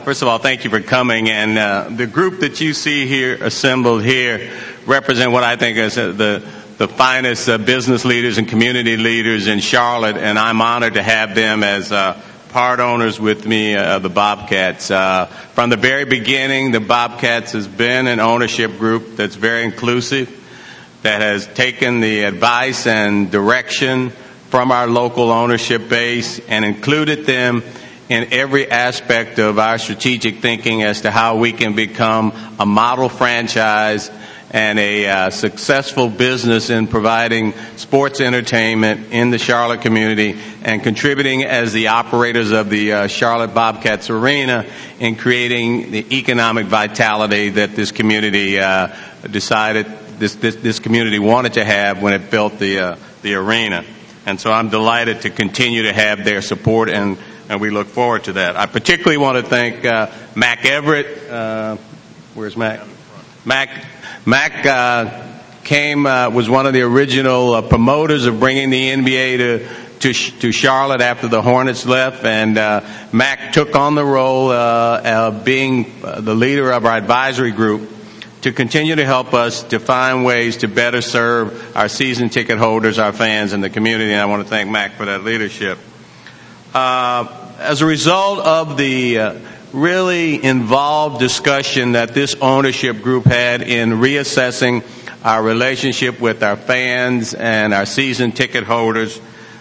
First of all, thank you for coming. And the group that you see here assembled here represent what I think is the finest business leaders and community leaders in Charlotte, and I'm honored to have them as part owners with me, the Bobcats. From the very beginning, the Bobcats has been an ownership group that's very inclusive, that has taken the advice and direction from our local ownership base and included them in every aspect of our strategic thinking as to how we can become a model franchise and a successful business in providing sports entertainment in the Charlotte community and contributing as the operators of the Charlotte Bobcats Arena in creating the economic vitality that this community decided this community wanted to have when it built the arena. And so I'm delighted to continue to have their support, and we look forward to that. I particularly want to thank Mac Everett. Where's Mac? Mac was one of the original promoters of bringing the NBA to Charlotte after the Hornets left, and Mac took on the role of being the leader of our advisory group to continue to help us to find ways to better serve our season ticket holders, our fans, and the community. And I want to thank Mac for that leadership. As a result of the really involved discussion that this ownership group had in reassessing our relationship with our fans and our season ticket holders,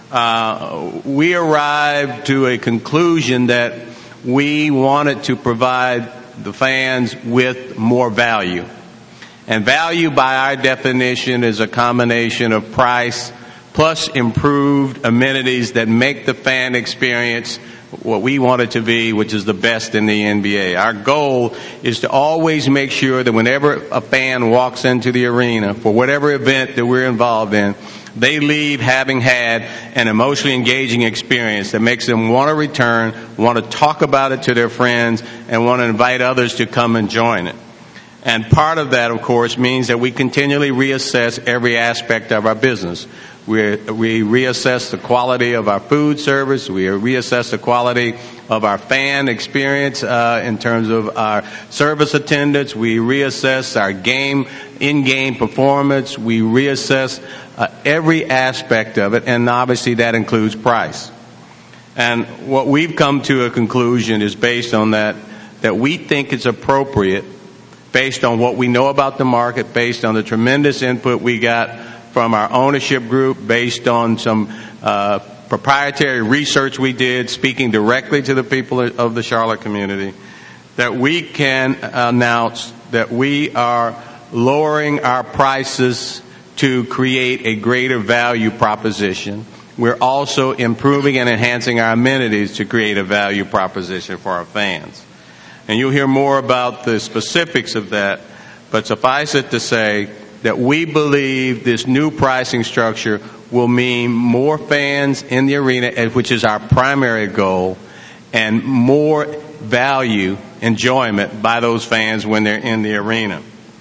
we arrived to a conclusion that we wanted to provide the fans with more value. And value, by our definition, is a combination of price plus improved amenities that make the fan experience what we want it to be, which is the best in the NBA. Our goal is to always make sure that whenever a fan walks into the arena for whatever event that we're involved in, they leave having had an emotionally engaging experience that makes them want to return, want to talk about it to their friends, and want to invite others to come and join it. And part of that, of course, means that we continually reassess every aspect of our business. We reassess the quality of our food service. We reassess the quality of our fan experience in terms of our service attendance. We reassess our in-game performance. We reassess every aspect of it, and obviously that includes price. And what we've come to a conclusion is based on that we think it's appropriate, based on what we know about the market, based on the tremendous input we got from our ownership group, based on some proprietary research we did, speaking directly to the people of the Charlotte community, that we can announce that we are lowering our prices to create a greater value proposition. We're also improving and enhancing our amenities to create a value proposition for our fans. And you'll hear more about the specifics of that, but suffice it to say that we believe this new pricing structure will mean more fans in the arena, which is our primary goal, and more value, enjoyment by those fans when they're in the arena.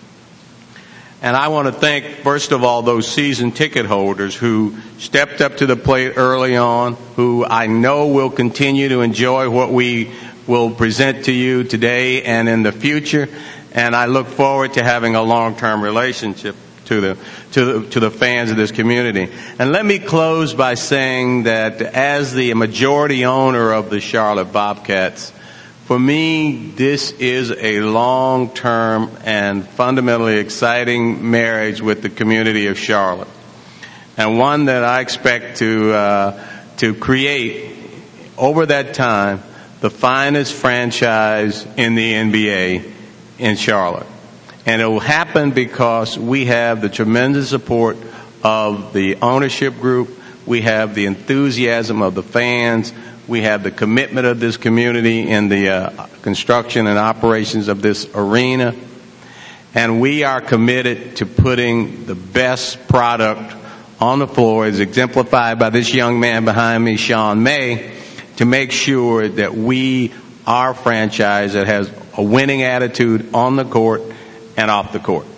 And I want to thank, first of all, those season ticket holders who stepped up to the plate early on, who I know will continue to enjoy what we will present to you today and in the future. And I look forward to having a long-term relationship to the fans of this community. And let me close by saying that as the majority owner of the Charlotte Bobcats, for me, this is a long-term and fundamentally exciting marriage with the community of Charlotte, and one that I expect to create over that time the finest franchise in the NBA in Charlotte. And it will happen because we have the tremendous support of the ownership group. We have the enthusiasm of the fans. We have the commitment of this community in the construction and operations of this arena. And we are committed to putting the best product on the floor, as exemplified by this young man behind me, Sean May, to make sure that we are a franchise that has a winning attitude on the court and off the court.